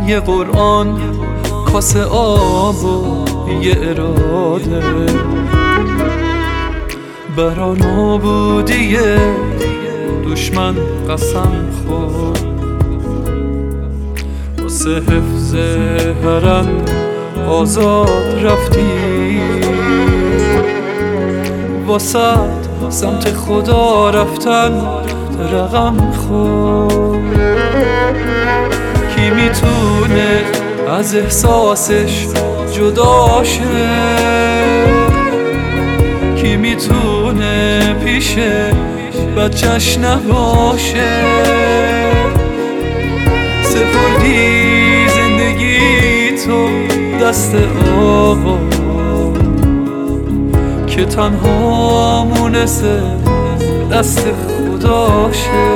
یه قرآن، کاسه آب و یه اراده، برا نابودی دشمن قسم خورد، واسه حفظ حرم آزاد رفتی، واسه سمت خدا رفتن رقم خورد. کی میتونه از احساسش جدا شه؟ کی میتونه پیش بچه‌ش نباشه؟ سپردی زندگی تو دست آقا که تنها مونسه دست خداشه.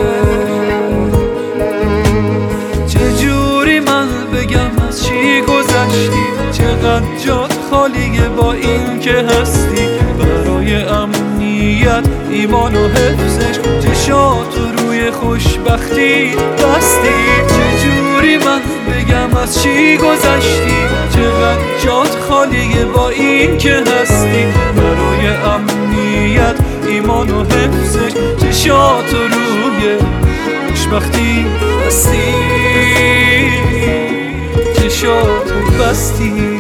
چجوری من بگم از چی گذشتی؟ چقدر جات خالیه با این که هستی، برای امنیت ایمان و حفظش چشات روی خوشبختی بستی. چجوری من بگم از چی گذشتی؟ چقدر جات خالیه با این که هستی، برای امنیت ایمان و حفظش چشات روی خوشبختی بستی، چشات بستی.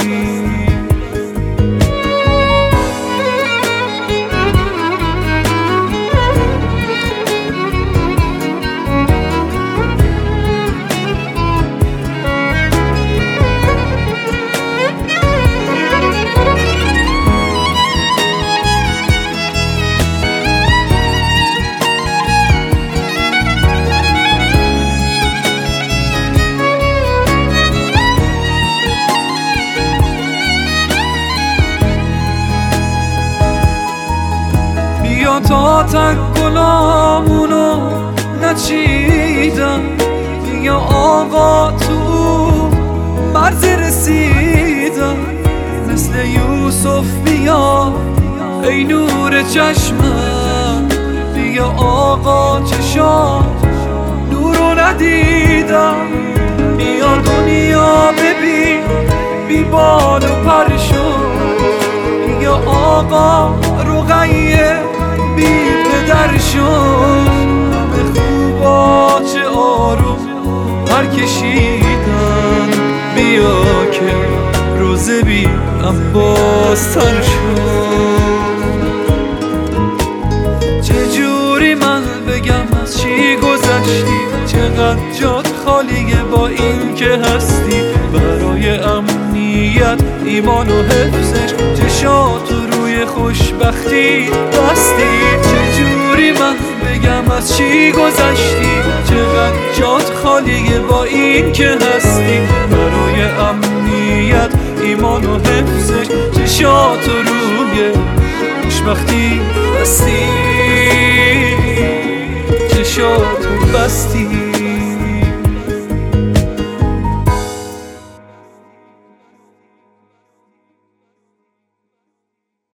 بیا تا تک گلامونو نچیدم، بیا آقا تو مرز رسیدم، مثل یوسف بیا ای نور چشمم، بیا آقا چشام نورو ندیدم، بیا دنیا ببین بی بال و پر شد، بیا آقا رقیه بی پدر شد، همه خوبا چه آروم پر کشیدن، بیا که روزه بی عباس تر شد. چجوری من بگم از چی گذشتی؟ چقدر جات خالیه با این که هستی، برای امنیت ایمان و حفظش چشات روی خوشبختی بستی. چجوری من بگم از چی گذشتی؟ چقدر جات خالیه با این که هستی، برای امنیت ایمان و حفظش چشات روی خوشبختی بستی، چشات بستی.